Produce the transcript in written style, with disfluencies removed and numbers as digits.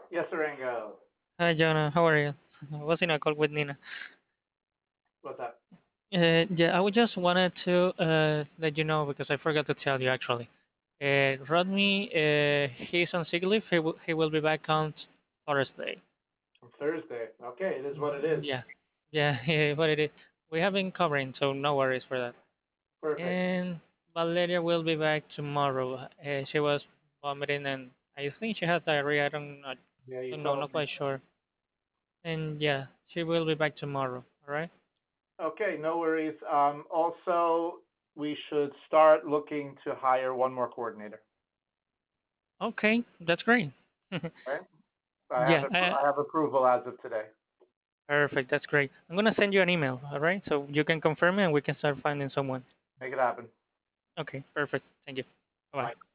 Yes, Rango. Hi, Jonah. How are you? I was in a call with Nina. What's up? Yeah, I would just wanted to let you know because I forgot to tell you actually. Rodney, he's on sick leave. He will be back on Thursday. On Thursday. Okay, it is what it is. Yeah, yeah, but it is. We have been covering, so no worries for that. Perfect. And Valeria will be back tomorrow. She was vomiting and I think she had diarrhea. Yeah, you Don't know, told not me. quite sure. And yeah, she will be back tomorrow. All right. Okay, no worries. Also, we should start looking to hire one more coordinator. Okay, that's great. Right? Yeah, I have approval as of today. perfect. That's great. I'm gonna send you an email, all right? So you can confirm it and we can start finding someone. Make it happen. Okay, perfect. Thank you. Bye. Bye.